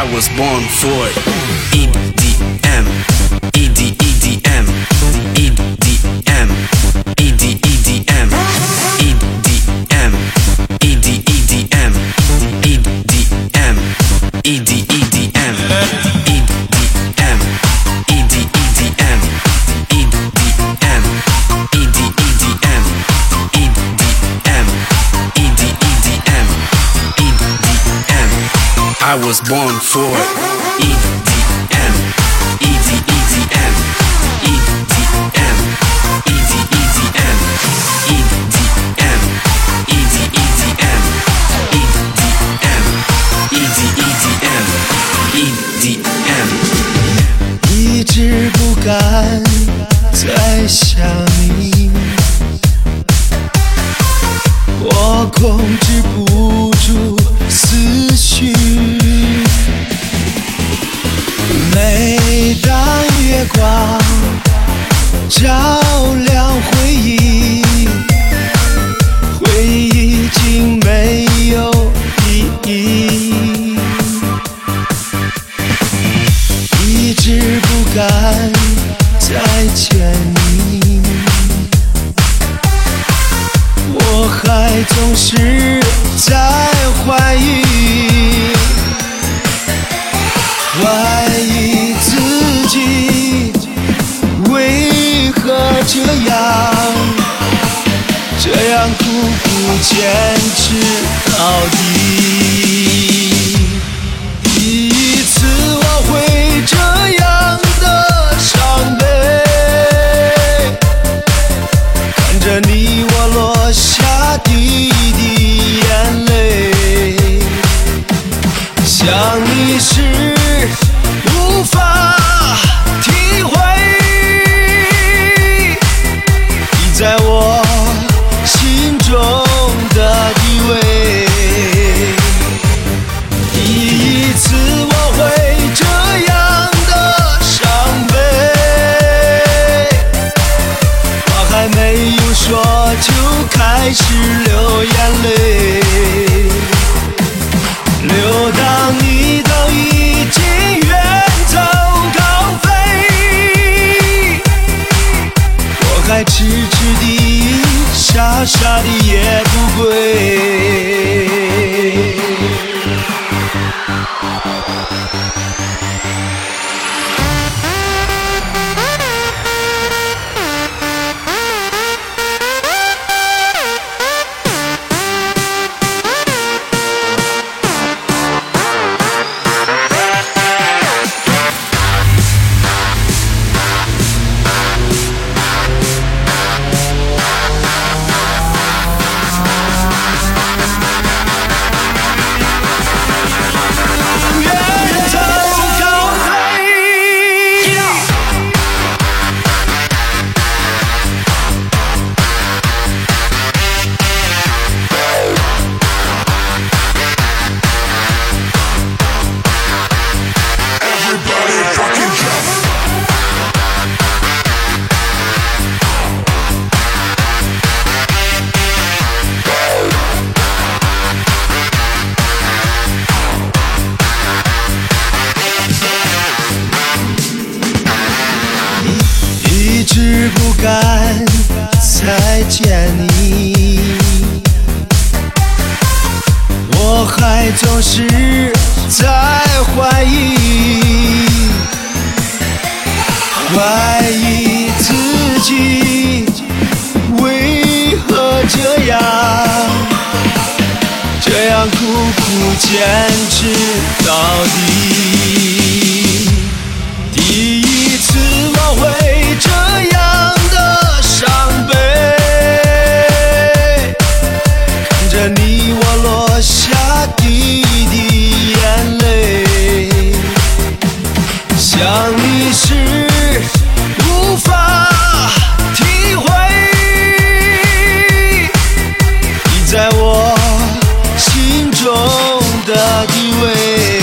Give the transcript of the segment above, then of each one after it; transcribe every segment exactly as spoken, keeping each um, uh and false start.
I was born for it. E D M, E D E D M, E D M, E D E D M, E D M, E D E D M, E D M, E D E D M, E D M, E D E D M, E D M, E D E D M, E D M, E D E D M, E D M. I was born for it. E D M, E D E D M, E D M, E D E D M, E D M, E D E D M, E D M, E D E D M, E D M。 一直不敢再想你，我控制不住思绪。每当月光照亮回忆，回忆已经没有意义，一直不敢再见你，我还总是在怀疑，怀疑自己为何这样，这样苦苦坚持到底。第一次我会这样的伤悲，看着你我落下滴滴眼泪，想你时无法体会你在我心中的地位。第一次我会这样的伤悲，话还没有说就开始流眼泪，流到你都已经远走高飞，我还痴痴地傻傻地也不归。一直不敢再见你，我还总是在怀疑，怀疑自己为何这样，这样苦苦坚持到底。第一次我会这样的伤悲，看着你我落下滴滴眼泪，想你时无法体会你在我心中的地位。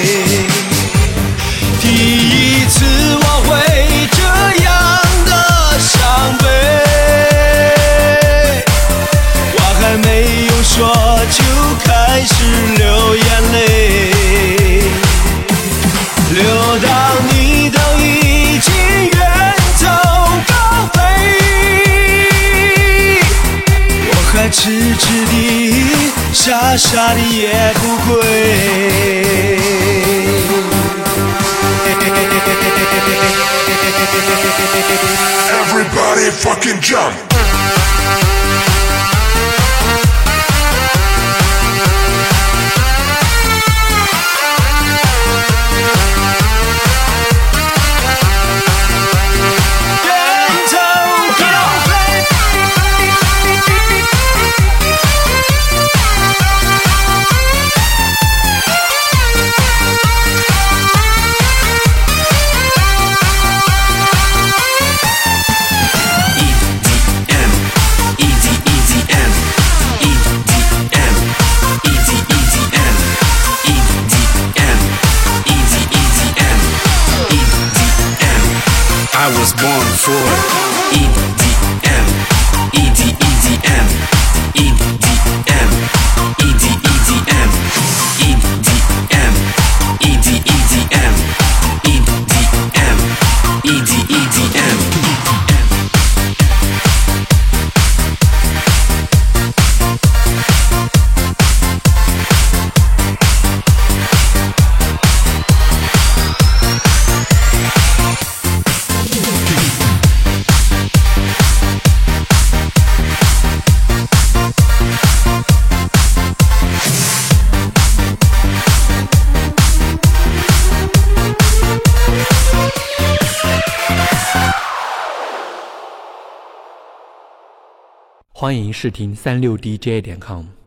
第一次我会这样的伤悲，话还没有说就开始流眼泪， 傻傻的也不会。 Everybody fucking jump! I was born for E D M, E D E D M, E D M, E D E D M, E D M, E D E D M, E D M, E D E D M. 欢迎试听三六D J 点 com。